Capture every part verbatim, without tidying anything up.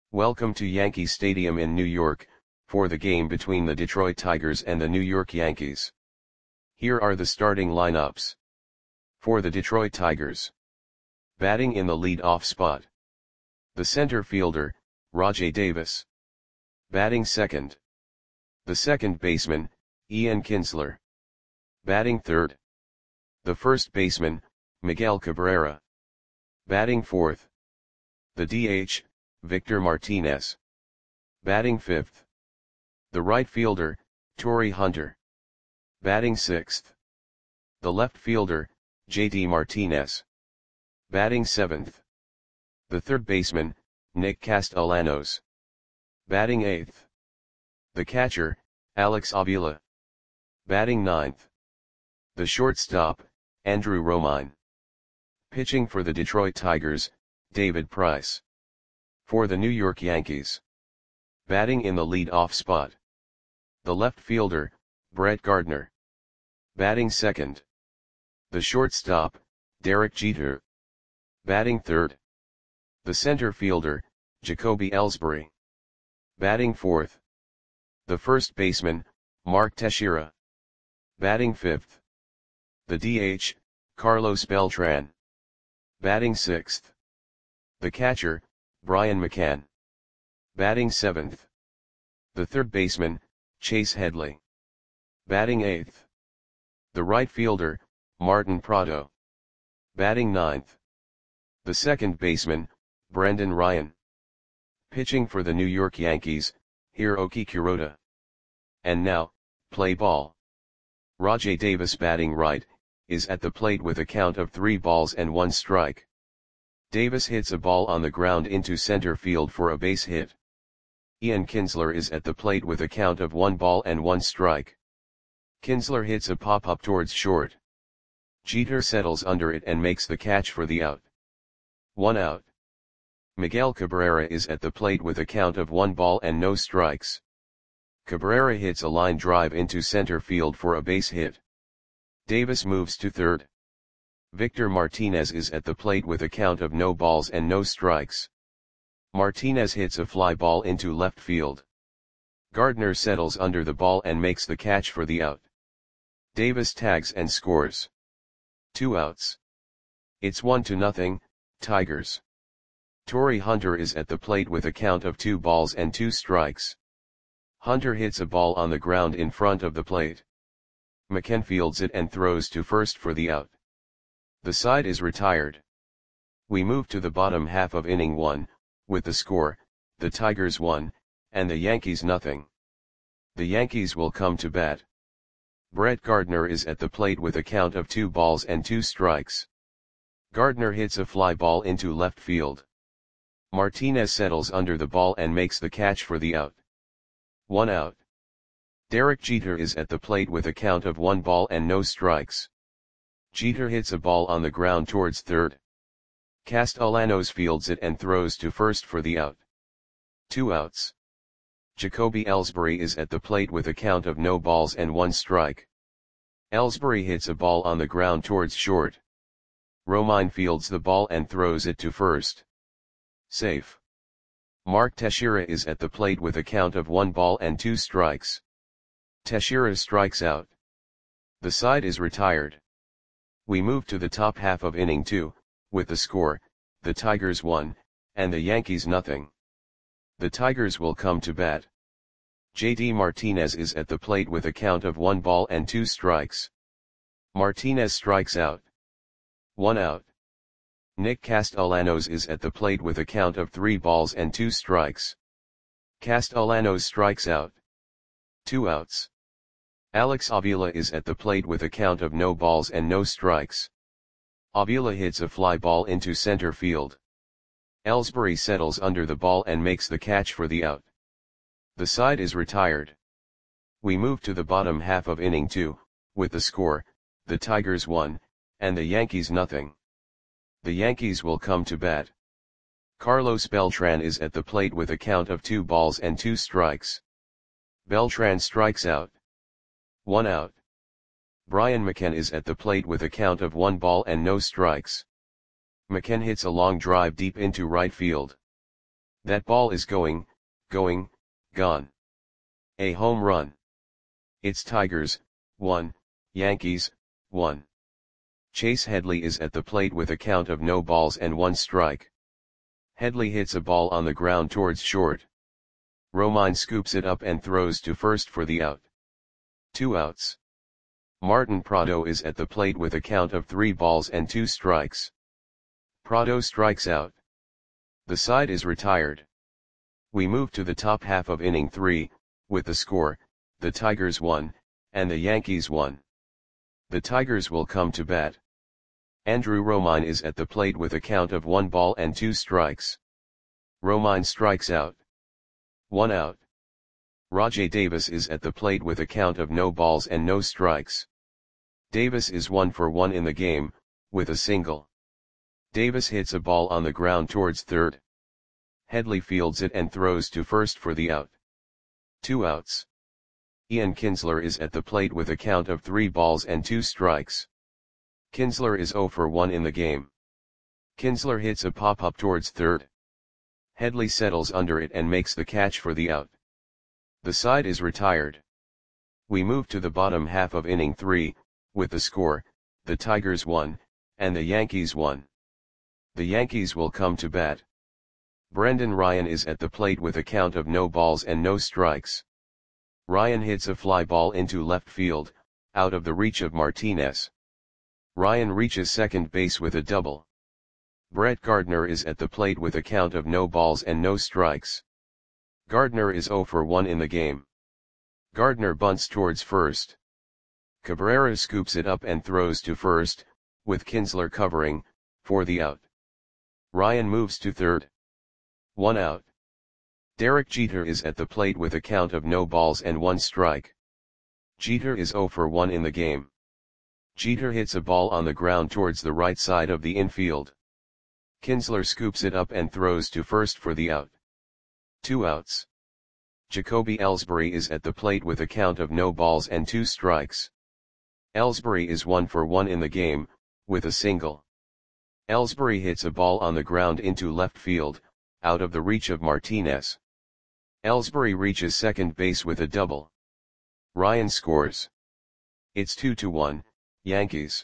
Welcome to Yankee Stadium in New York, for the game between the Detroit Tigers and the New York Yankees. Here are the starting lineups. For the Detroit Tigers. Batting in the lead-off spot. The center fielder, Rajai Davis. Batting second. The second baseman, Ian Kinsler. Batting third. The first baseman, Miguel Cabrera. Batting fourth. The D H, Victor Martinez. Batting fifth. The right fielder, Torii Hunter. Batting sixth. The left fielder, J D Martinez. Batting seventh. The third baseman, Nick Castellanos. Batting eighth. The catcher, Alex Avila. Batting ninth. The shortstop, Andrew Romine. Pitching for the Detroit Tigers, David Price. For the New York Yankees. Batting in the lead-off spot. The left fielder, Brett Gardner. Batting second. The shortstop, Derek Jeter. Batting third. The center fielder, Jacoby Ellsbury. Batting fourth. The first baseman, Mark Teixeira. Batting fifth. The D H, Carlos Beltran. Batting sixth. The catcher, Brian McCann. Batting seventh. The third baseman, Chase Headley. Batting eighth. The right fielder, Martin Prado. Batting ninth. The second baseman, Brendan Ryan. Pitching for the New York Yankees, Hiroki Kuroda. And now, play ball. Rajai Davis batting right, is at the plate with a count of three balls and one strike. Davis hits a ball on the ground into center field for a base hit. Ian Kinsler is at the plate with a count of one ball and one strike. Kinsler hits a pop-up towards short. Jeter settles under it and makes the catch for the out. One out. Miguel Cabrera is at the plate with a count of one ball and no strikes. Cabrera hits a line drive into center field for a base hit. Davis moves to third. Victor Martinez is at the plate with a count of no balls and no strikes. Martinez hits a fly ball into left field. Gardner settles under the ball and makes the catch for the out. Davis tags and scores. Two outs. It's one to nothing, Tigers. Torii Hunter is at the plate with a count of two balls and two strikes. Hunter hits a ball on the ground in front of the plate. McCann fields it and throws to first for the out. The side is retired. We move to the bottom half of inning one, with the score, the Tigers one, and the Yankees nothing. The Yankees will come to bat. Brett Gardner is at the plate with a count of two balls and two strikes. Gardner hits a fly ball into left field. Martinez settles under the ball and makes the catch for the out. One out. Derek Jeter is at the plate with a count of one ball and no strikes. Jeter hits a ball on the ground towards third. Castellanos fields it and throws to first for the out. Two outs. Jacoby Ellsbury is at the plate with a count of no balls and one strike. Ellsbury hits a ball on the ground towards short. Romine fields the ball and throws it to first. Safe. Mark Teixeira is at the plate with a count of one ball and two strikes. Teixeira strikes out. The side is retired. We move to the top half of inning two, with the score, the Tigers one, and the Yankees nothing. The Tigers will come to bat. J D Martinez is at the plate with a count of one ball and two strikes. Martinez strikes out. One out. Nick Castellanos is at the plate with a count of three balls and two strikes. Castellanos strikes out. Two outs. Alex Avila is at the plate with a count of no balls and no strikes. Avila hits a fly ball into center field. Ellsbury settles under the ball and makes the catch for the out. The side is retired. We move to the bottom half of inning two, with the score, the Tigers one, and the Yankees nothing. The Yankees will come to bat. Carlos Beltran is at the plate with a count of two balls and two strikes. Beltran strikes out. One out. Brian McCann is at the plate with a count of one ball and no strikes. McCann hits a long drive deep into right field. That ball is going, going, gone. A home run. It's Tigers, one, Yankees, one. Chase Headley is at the plate with a count of no balls and one strike. Headley hits a ball on the ground towards short. Romine scoops it up and throws to first for the out. Two outs. Martin Prado is at the plate with a count of three balls and two strikes. Prado strikes out. The side is retired. We move to the top half of inning three, with the score, the Tigers won, and the Yankees won. The Tigers will come to bat. Andrew Romine is at the plate with a count of one ball and two strikes. Romine strikes out. One out. Rajai Davis is at the plate with a count of no balls and no strikes. Davis is one for one in the game, with a single. Davis hits a ball on the ground towards third. Headley fields it and throws to first for the out. Two outs. Ian Kinsler is at the plate with a count of three balls and two strikes. Kinsler is zero for one in the game. Kinsler hits a pop-up towards third. Headley settles under it and makes the catch for the out. The side is retired. We move to the bottom half of inning three, with the score, the Tigers won, and the Yankees won. The Yankees will come to bat. Brendan Ryan is at the plate with a count of no balls and no strikes. Ryan hits a fly ball into left field, out of the reach of Martinez. Ryan reaches second base with a double. Brett Gardner is at the plate with a count of no balls and no strikes. Gardner is zero for one in the game. Gardner bunts towards first. Cabrera scoops it up and throws to first, with Kinsler covering, for the out. Ryan moves to third. One out. Derek Jeter is at the plate with a count of no balls and one strike. Jeter is zero for one in the game. Jeter hits a ball on the ground towards the right side of the infield. Kinsler scoops it up and throws to first for the out. Two outs. Jacoby Ellsbury is at the plate with a count of no balls and two strikes. Ellsbury is one for one in the game, with a single. Ellsbury hits a ball on the ground into left field, out of the reach of Martinez. Ellsbury reaches second base with a double. Ryan scores. It's two to one, Yankees.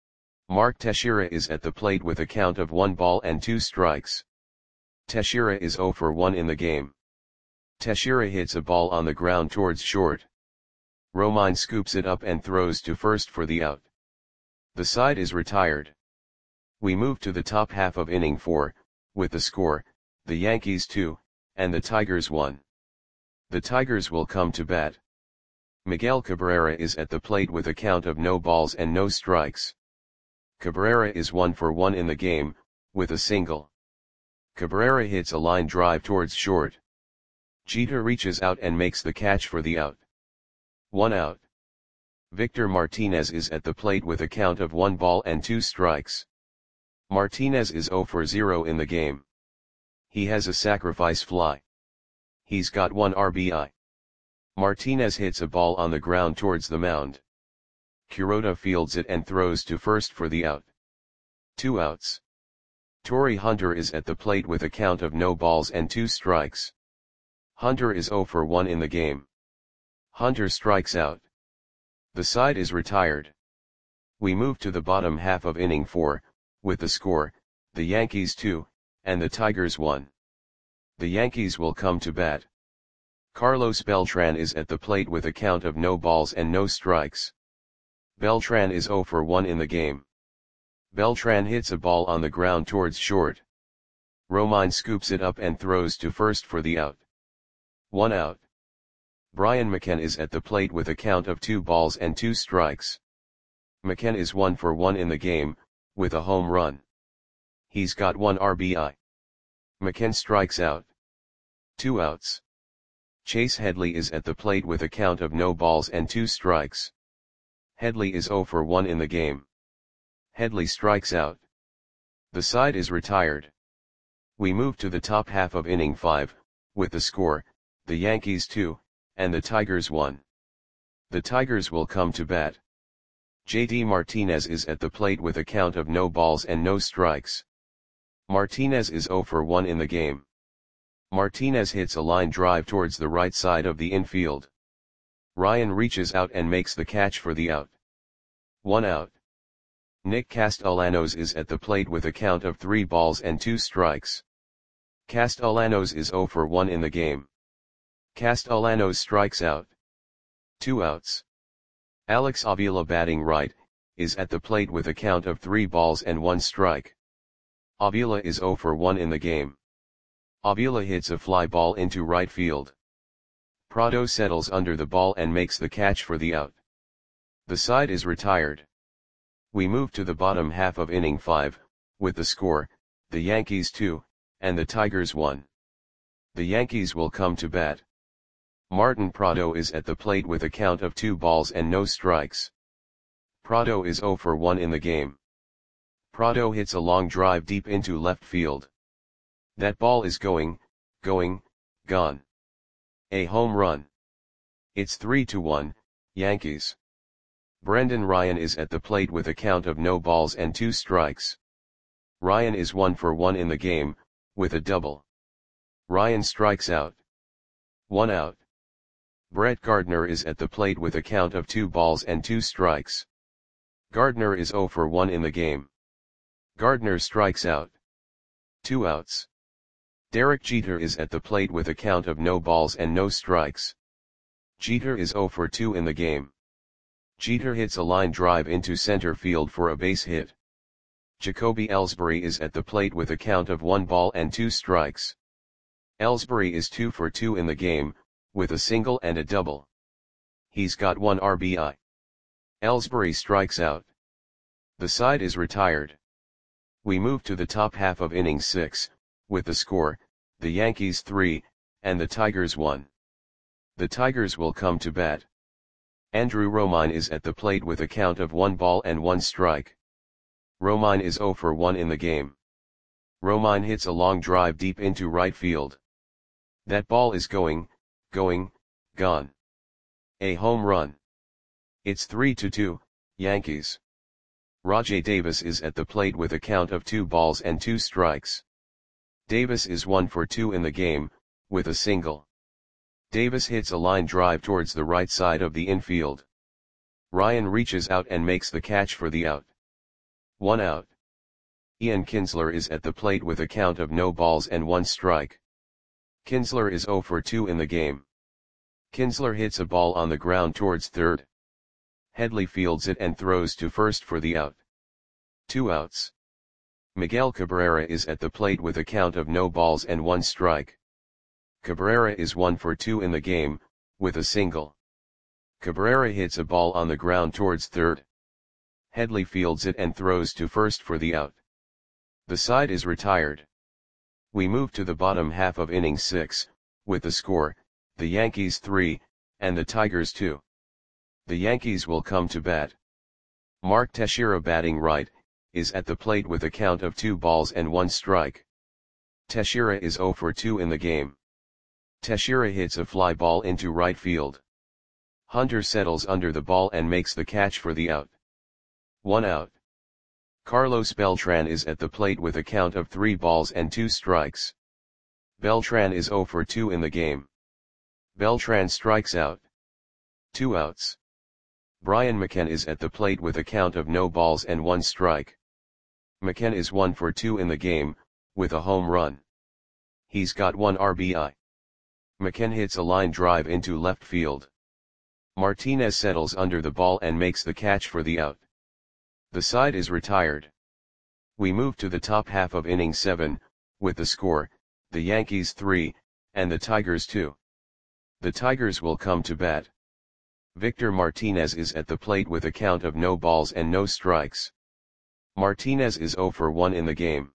Mark Teixeira is at the plate with a count of one ball and two strikes. Teixeira is zero for one in the game. Teixeira hits a ball on the ground towards short. Romine scoops it up and throws to first for the out. The side is retired. We move to the top half of inning four, with the score, the Yankees two, and the Tigers one. The Tigers will come to bat. Miguel Cabrera is at the plate with a count of no balls and no strikes. Cabrera is one for one in the game, with a single. Cabrera hits a line drive towards short. Jeter reaches out and makes the catch for the out. One out. Victor Martinez is at the plate with a count of one ball and two strikes. Martinez is zero for zero in the game. He has a sacrifice fly. He's got one R B I. Martinez hits a ball on the ground towards the mound. Kuroda fields it and throws to first for the out. Two outs. Torrey Hunter is at the plate with a count of no balls and two strikes. Hunter is zero for one in the game. Hunter strikes out. The side is retired. We move to the bottom half of inning four, with the score, the Yankees two, and the Tigers one. The Yankees will come to bat. Carlos Beltran is at the plate with a count of no balls and no strikes. Beltran is zero for one in the game. Beltran hits a ball on the ground towards short. Romine scoops it up and throws to first for the out. One out. Brian McCann is at the plate with a count of two balls and two strikes. McCann is one for one in the game, with a home run. He's got one R B I. McCann strikes out. Two outs. Chase Headley is at the plate with a count of no balls and two strikes. Headley is zero for one in the game. Headley strikes out. The side is retired. We move to the top half of inning five, with the score, the Yankees two, and the Tigers one. The Tigers will come to bat. J D Martinez is at the plate with a count of no balls and no strikes. Martinez is zero for one in the game. Martinez hits a line drive towards the right side of the infield. Ryan reaches out and makes the catch for the out. One out. Nick Castellanos is at the plate with a count of three balls and two strikes. Castellanos is zero for one in the game. Castellanos strikes out. Two outs. Alex Avila, batting right, is at the plate with a count of three balls and one strike. Avila is zero for one in the game. Avila hits a fly ball into right field. Prado settles under the ball and makes the catch for the out. The side is retired. We move to the bottom half of inning five, with the score, the Yankees two, and the Tigers one. The Yankees will come to bat. Martin Prado is at the plate with a count of two balls and no strikes. Prado is zero for one in the game. Prado hits a long drive deep into left field. That ball is going, going, gone. A home run. It's three to one, Yankees. Brendan Ryan is at the plate with a count of no balls and two strikes. Ryan is one for one in the game, with a double. Ryan strikes out. One out. Brett Gardner is at the plate with a count of two balls and two strikes. Gardner is zero for one in the game. Gardner strikes out. Two outs. Derek Jeter is at the plate with a count of no balls and no strikes. Jeter is zero for two in the game. Jeter hits a line drive into center field for a base hit. Jacoby Ellsbury is at the plate with a count of one ball and two strikes. Ellsbury is two for two in the game, with a single and a double. He's got one R B I. Ellsbury strikes out. The side is retired. We move to the top half of inning six, with the score, the Yankees three, and the Tigers one. The Tigers will come to bat. Andrew Romine is at the plate with a count of one ball and one strike. Romine is zero for one in the game. Romine hits a long drive deep into right field. That ball is going, going, gone. A home run. It's three to two, Yankees. Rajai Davis is at the plate with a count of two balls and two strikes. Davis is one for two in the game, with a single. Davis hits a line drive towards the right side of the infield. Ryan reaches out and makes the catch for the out. One out. Ian Kinsler is at the plate with a count of no balls and one strike. Kinsler is zero for two in the game. Kinsler hits a ball on the ground towards third. Headley fields it and throws to first for the out. Two outs. Miguel Cabrera is at the plate with a count of no balls and one strike. Cabrera is one for two in the game, with a single. Cabrera hits a ball on the ground towards third. Headley fields it and throws to first for the out. The side is retired. We move to the bottom half of inning six, with the score, the Yankees three, and the Tigers two. The Yankees will come to bat. Mark Teixeira, batting right, is at the plate with a count of two balls and one strike. Teixeira is zero for two in the game. Teixeira hits a fly ball into right field. Hunter settles under the ball and makes the catch for the out. One out. Carlos Beltran is at the plate with a count of three balls and two strikes. Beltran is zero for two in the game. Beltran strikes out. Two outs. Brian McCann is at the plate with a count of no balls and one strike. McCann is one for two in the game, with a home run. He's got one R B I. McCann hits a line drive into left field. Martinez settles under the ball and makes the catch for the out. The side is retired. We move to the top half of inning seven, with the score, the Yankees three, and the Tigers two. The Tigers will come to bat. Victor Martinez is at the plate with a count of no balls and no strikes. Martinez is zero for one in the game.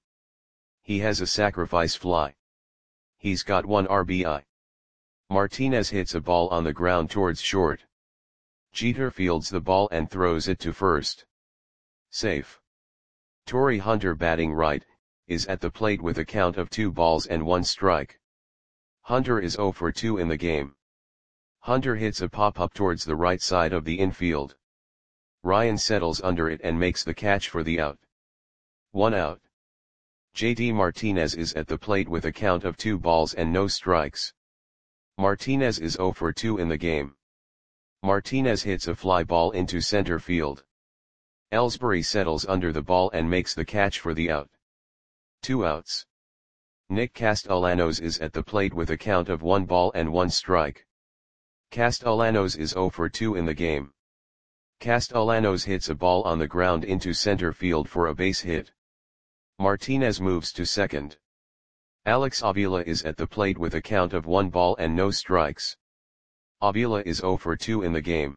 He has a sacrifice fly. He's got one R B I. Martinez hits a ball on the ground towards short. Jeter fields the ball and throws it to first. Safe. Torrey Hunter, batting right, is at the plate with a count of two balls and one strike. Hunter is zero for two in the game. Hunter hits a pop-up towards the right side of the infield. Ryan settles under it and makes the catch for the out. One out. J D Martinez is at the plate with a count of two balls and no strikes. Martinez is zero for two in the game. Martinez hits a fly ball into center field. Ellsbury settles under the ball and makes the catch for the out. Two outs. Nick Castellanos is at the plate with a count of one ball and one strike. Castellanos is zero for two in the game. Castellanos hits a ball on the ground into center field for a base hit. Martinez moves to second. Alex Avila is at the plate with a count of one ball and no strikes. Avila is zero for two in the game.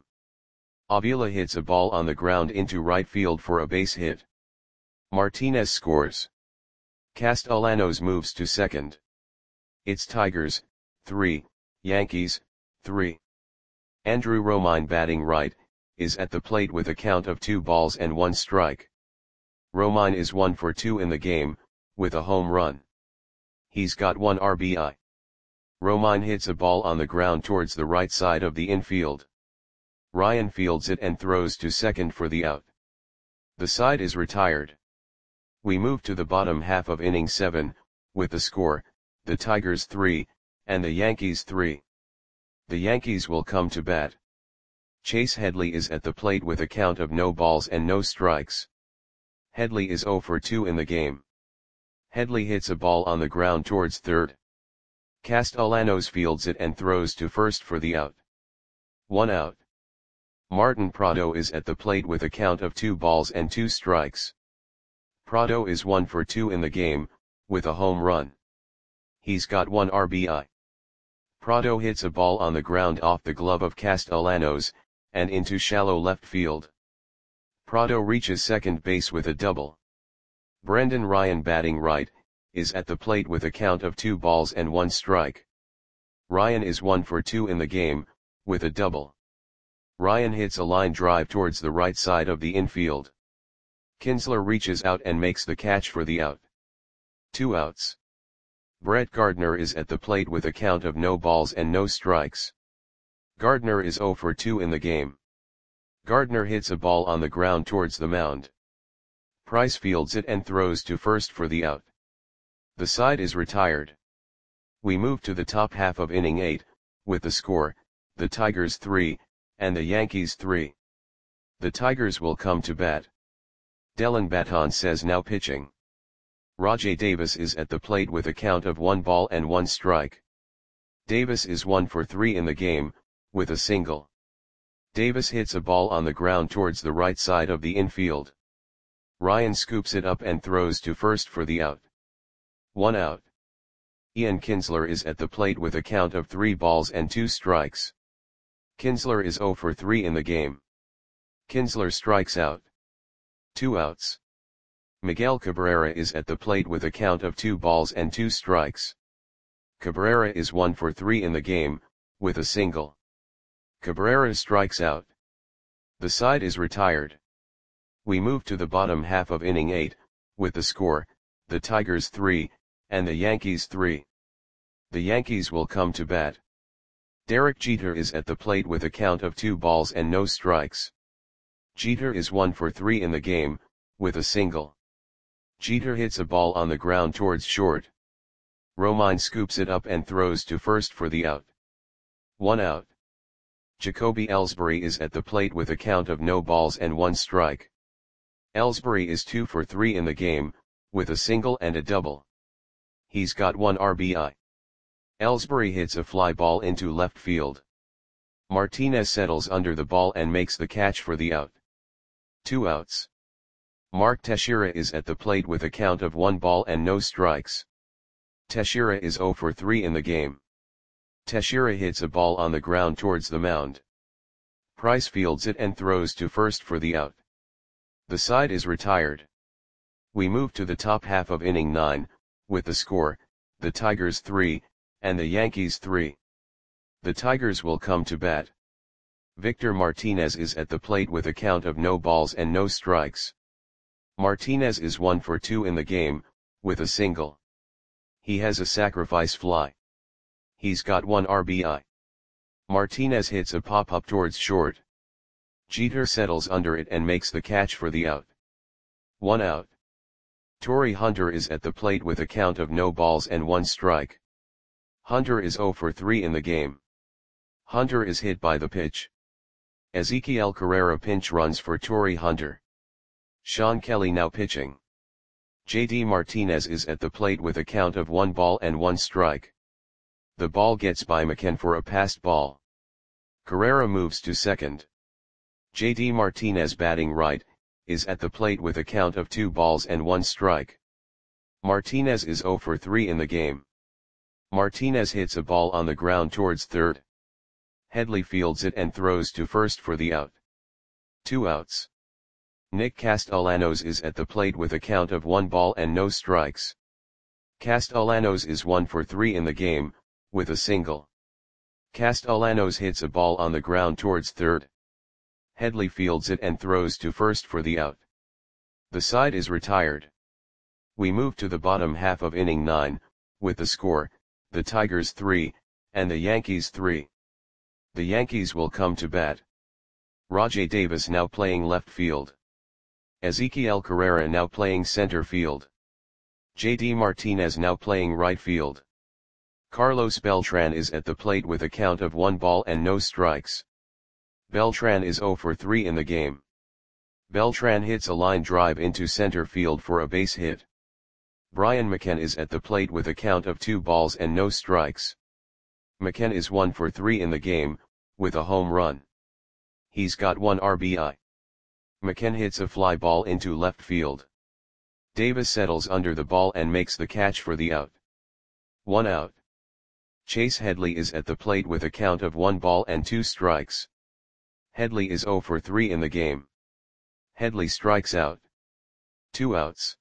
Avila hits a ball on the ground into right field for a base hit. Martinez scores. Castellanos moves to second. It's Tigers, three, Yankees, three. Andrew Romine batting right, is at the plate with a count of two balls and one strike. Romine is one for two in the game, with a home run. He's got one R B I. Romine hits a ball on the ground towards the right side of the infield. Ryan fields it and throws to second for the out. The side is retired. We move to the bottom half of inning seven, with the score, the Tigers three, and the Yankees three. The Yankees will come to bat. Chase Headley is at the plate with a count of no balls and no strikes. Headley is zero for two in the game. Headley hits a ball on the ground towards third. Castellanos fields it and throws to first for the out. One out. Martin Prado is at the plate with a count of two balls and two strikes. Prado is one for two in the game, with a home run. He's got one R B I. Prado hits a ball on the ground off the glove of Castellanos, and into shallow left field. Prado reaches second base with a double. Brendan Ryan batting right, is at the plate with a count of two balls and one strike. Ryan is one for two in the game, with a double. Ryan hits a line drive towards the right side of the infield. Kinsler reaches out and makes the catch for the out. Two outs. Brett Gardner is at the plate with a count of no balls and no strikes. Gardner is zero for two in the game. Gardner hits a ball on the ground towards the mound. Price fields it and throws to first for the out. The side is retired. We move to the top half of inning eight, with the score, the Tigers three, and the Yankees three. The Tigers will come to bat. Dellin Betances now pitching. Rajai Davis is at the plate with a count of one ball and one strike. Davis is one for three in the game, with a single. Davis hits a ball on the ground towards the right side of the infield. Ryan scoops it up and throws to first for the out. One out. Ian Kinsler is at the plate with a count of three balls and two strikes. Kinsler is zero for three in the game. Kinsler strikes out. Two outs. Miguel Cabrera is at the plate with a count of two balls and two strikes. Cabrera is one for three in the game, with a single. Cabrera strikes out. The side is retired. We move to the bottom half of inning eight, with the score, the Tigers three, and the Yankees three. The Yankees will come to bat. Derek Jeter is at the plate with a count of two balls and no strikes. Jeter is one for three in the game, with a single. Jeter hits a ball on the ground towards short. Romine scoops it up and throws to first for the out. One out. Jacoby Ellsbury is at the plate with a count of no balls and one strike. Ellsbury is two for three in the game, with a single and a double. He's got one R B I. Ellsbury hits a fly ball into left field. Martinez settles under the ball and makes the catch for the out. Two outs. Mark Teixeira is at the plate with a count of one ball and no strikes. Teixeira is zero for three in the game. Teixeira hits a ball on the ground towards the mound. Price fields it and throws to first for the out. The side is retired. We move to the top half of inning nine, with the score, the Tigers three, and the Yankees three. The Tigers will come to bat. Victor Martinez is at the plate with a count of no balls and no strikes. Martinez is one for two in the game, with a single. He has a sacrifice fly. He's got one R B I. Martinez hits a pop-up towards short. Jeter settles under it and makes the catch for the out. One out. Torii Hunter is at the plate with a count of no balls and one strike. Hunter is zero for three in the game. Hunter is hit by the pitch. Ezequiel Carrera pinch runs for Torii Hunter. Sean Kelly now pitching. J D Martinez is at the plate with a count of one ball and one strike. The ball gets by McCann for a passed ball. Carrera moves to second. J D Martinez batting right, is at the plate with a count of two balls and one strike. Martinez is zero for three in the game. Martinez hits a ball on the ground towards third. Headley fields it and throws to first for the out. Two outs. Nick Castellanos is at the plate with a count of one ball and no strikes. Castellanos is one for three in the game, with a single. Castellanos hits a ball on the ground towards third. Headley fields it and throws to first for the out. The side is retired. We move to the bottom half of inning nine, with the score, the Tigers three, and the Yankees three. The Yankees will come to bat. Rajai Davis now playing left field. Ezequiel Carrera now playing center field. J D Martinez now playing right field. Carlos Beltran is at the plate with a count of one ball and no strikes. Beltran is zero for three in the game. Beltran hits a line drive into center field for a base hit. Brian McCann is at the plate with a count of two balls and no strikes. McCann is one for three in the game, with a home run. He's got one R B I. McCann hits a fly ball into left field. Davis settles under the ball and makes the catch for the out. One out. Chase Headley is at the plate with a count of one ball and two strikes. Headley is zero for three in the game. Headley strikes out. Two outs.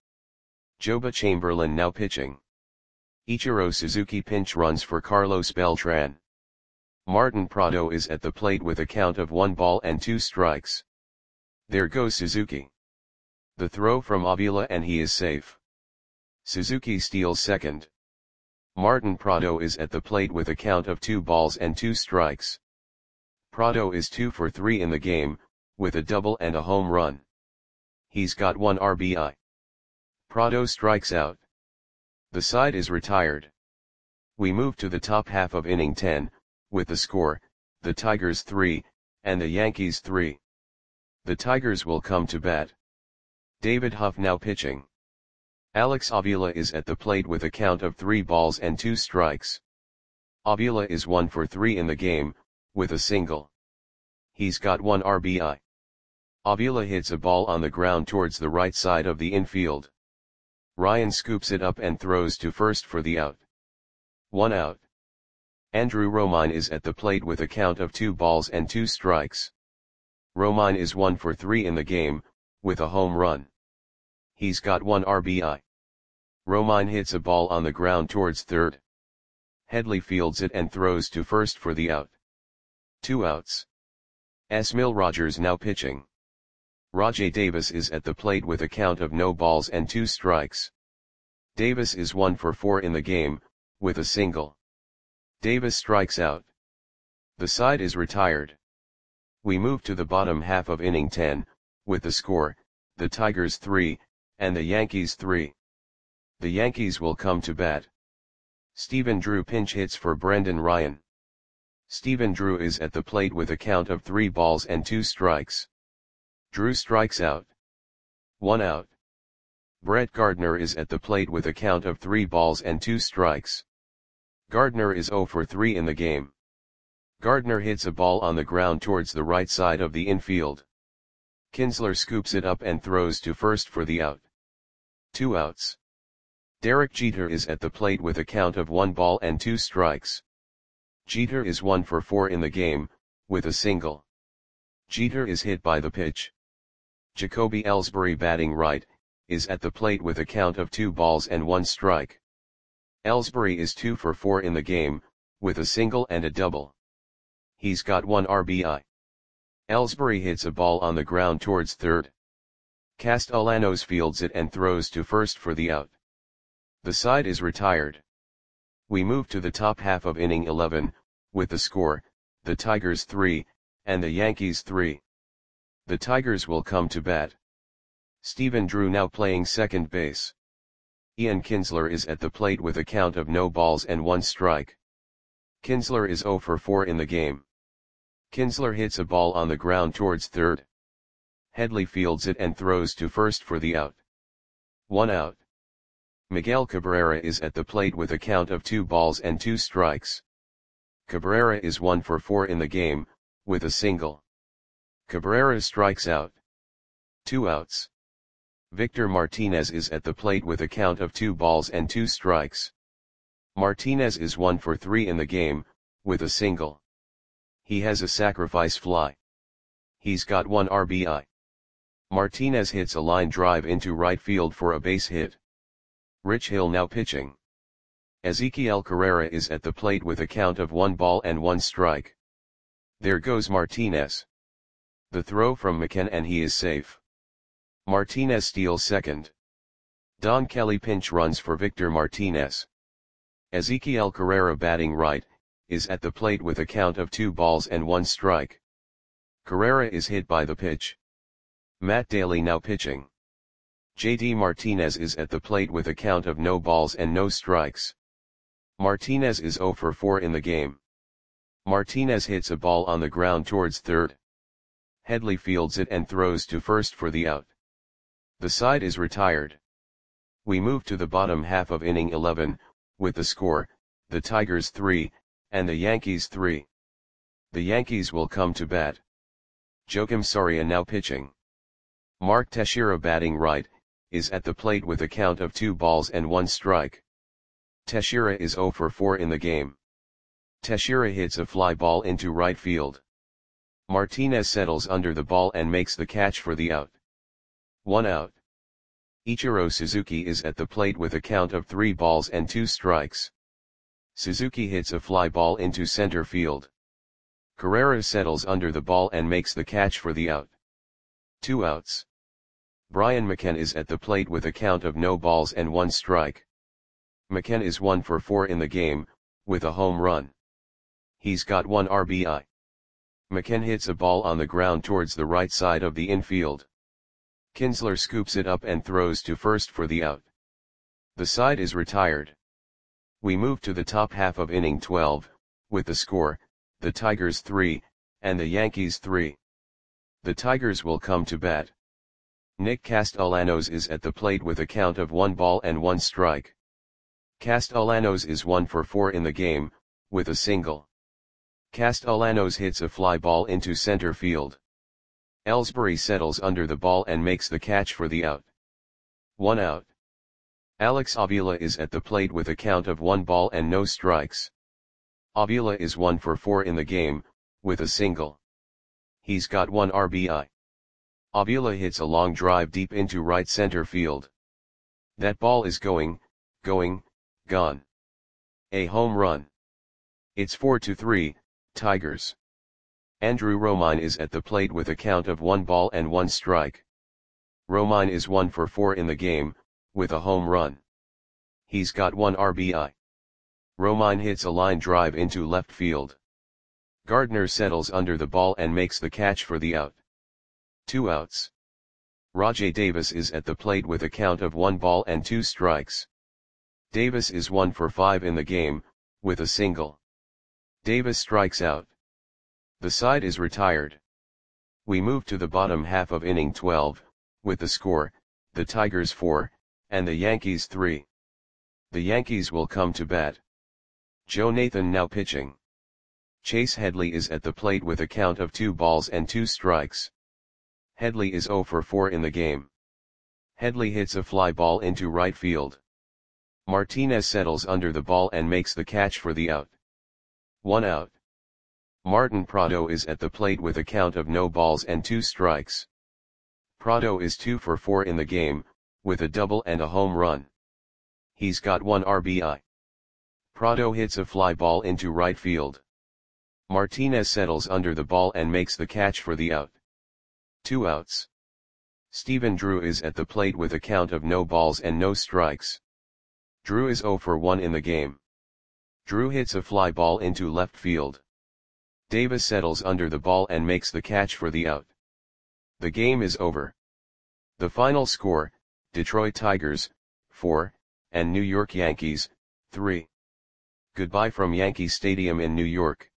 Joba Chamberlain now pitching. Ichiro Suzuki pinch runs for Carlos Beltran. Martin Prado is at the plate with a count of one ball and two strikes. There goes Suzuki. The throw from Avila and he is safe. Suzuki steals second. Martin Prado is at the plate with a count of two balls and two strikes. Prado is two for three in the game, with a double and a home run. He's got one R B I. Prado strikes out. The side is retired. We move to the top half of inning ten, with the score, the Tigers three, and the Yankees three. The Tigers will come to bat. David Huff now pitching. Alex Avila is at the plate with a count of three balls and two strikes. Avila is one for three in the game, with a single. He's got one R B I. Avila hits a ball on the ground towards the right side of the infield. Ryan scoops it up and throws to first for the out. One out. Andrew Romine is at the plate with a count of two balls and two strikes. Romine is one for three in the game, with a home run. He's got one R B I. Romine hits a ball on the ground towards third. Headley fields it and throws to first for the out. Two outs. Esmil Rogers now pitching. Rajai Davis is at the plate with a count of no balls and two strikes. Davis is one for four in the game, with a single. Davis strikes out. The side is retired. We move to the bottom half of inning ten, with the score, the Tigers three, and the Yankees three. The Yankees will come to bat. Stephen Drew pinch hits for Brendan Ryan. Stephen Drew is at the plate with a count of three balls and two strikes. Drew strikes out. One out. Brett Gardner is at the plate with a count of three balls and two strikes. Gardner is zero for three in the game. Gardner hits a ball on the ground towards the right side of the infield. Kinsler scoops it up and throws to first for the out. Two outs. Derek Jeter is at the plate with a count of one ball and two strikes. Jeter is one for four in the game, with a single. Jeter is hit by the pitch. Jacoby Ellsbury batting right, is at the plate with a count of two balls and one strike. Ellsbury is two for four in the game, with a single and a double. He's got one R B I. Ellsbury hits a ball on the ground towards third. Castellanos fields it and throws to first for the out. The side is retired. We move to the top half of inning eleven, with the score, the Tigers three, and the Yankees three. The Tigers will come to bat. Stephen Drew now playing second base. Ian Kinsler is at the plate with a count of no balls and one strike. Kinsler is zero for four in the game. Kinsler hits a ball on the ground towards third. Headley fields it and throws to first for the out. One out. Miguel Cabrera is at the plate with a count of two balls and two strikes. Cabrera is one for four in the game, with a single. Cabrera strikes out. Two outs. Victor Martinez is at the plate with a count of two balls and two strikes. Martinez is one for three in the game, with a single. He has a sacrifice fly. He's got one R B I. Martinez hits a line drive into right field for a base hit. Rich Hill now pitching. Ezequiel Carrera is at the plate with a count of one ball and one strike. There goes Martinez. The throw from McCann and he is safe. Martinez steals second. Don Kelly pinch runs for Victor Martinez. Ezequiel Carrera batting right, is at the plate with a count of two balls and one strike. Carrera is hit by the pitch. Matt Daly now pitching. J D Martinez is at the plate with a count of no balls and no strikes. Martinez is zero for four in the game. Martinez hits a ball on the ground towards third. Headley fields it and throws to first for the out. The side is retired. We move to the bottom half of inning eleven, with the score, the Tigers three, and the Yankees three. The Yankees will come to bat. Joakim Soria now pitching. Mark Teixeira batting right, is at the plate with a count of two balls and one strike. Teixeira is zero for four in the game. Teixeira hits a fly ball into right field. Martinez settles under the ball and makes the catch for the out. One out. Ichiro Suzuki is at the plate with a count of three balls and two strikes. Suzuki hits a fly ball into center field. Carrera settles under the ball and makes the catch for the out. Two outs. Brian McCann is at the plate with a count of no balls and one strike. McCann is one for four in the game, with a home run. He's got one R B I. McCann hits a ball on the ground towards the right side of the infield. Kinsler scoops it up and throws to first for the out. The side is retired. We move to the top half of inning twelve, with the score, the Tigers three, and the Yankees three. The Tigers will come to bat. Nick Castellanos is at the plate with a count of one ball and one strike. Castellanos is one for four in the game, with a single. Castellanos hits a fly ball into center field. Ellsbury settles under the ball and makes the catch for the out. One out. Alex Avila is at the plate with a count of one ball and no strikes. Avila is one for four in the game, with a single. He's got one R B I. Avila hits a long drive deep into right center field. That ball is going, going, gone. A home run. It's four to three, Tigers. Andrew Romine is at the plate with a count of one ball and one strike. Romine is one for four in the game, with a home run. He's got one R B I. Romine hits a line drive into left field. Gardner settles under the ball and makes the catch for the out. Two outs. Rajai Davis is at the plate with a count of one ball and two strikes. Davis is one for five in the game, with a single. Davis strikes out. The side is retired. We move to the bottom half of inning twelve, with the score, the Tigers four, and the Yankees three. The Yankees will come to bat. Joe Nathan now pitching. Chase Headley is at the plate with a count of two balls and two strikes. Headley is zero for four in the game. Headley hits a fly ball into right field. Martinez settles under the ball and makes the catch for the out. One out. Martin Prado is at the plate with a count of no balls and two strikes. Prado is two for four in the game, with a double and a home run. He's got one R B I. Prado hits a fly ball into right field. Martinez settles under the ball and makes the catch for the out. Two outs. Stephen Drew is at the plate with a count of no balls and no strikes. Drew is zero for one in the game. Drew hits a fly ball into left field. Davis settles under the ball and makes the catch for the out. The game is over. The final score, Detroit Tigers, four, and New York Yankees, three. Goodbye from Yankee Stadium in New York.